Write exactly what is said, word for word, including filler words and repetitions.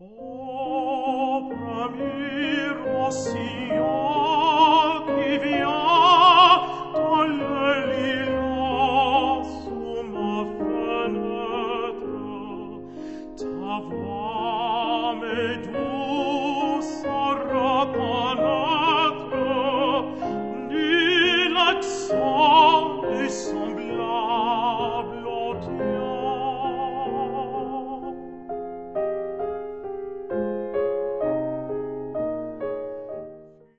Ô premier océan qui vient dans le lilas sous ma fenêtre, ta voix m'est douce à reconnaître, nul accent ne sonne.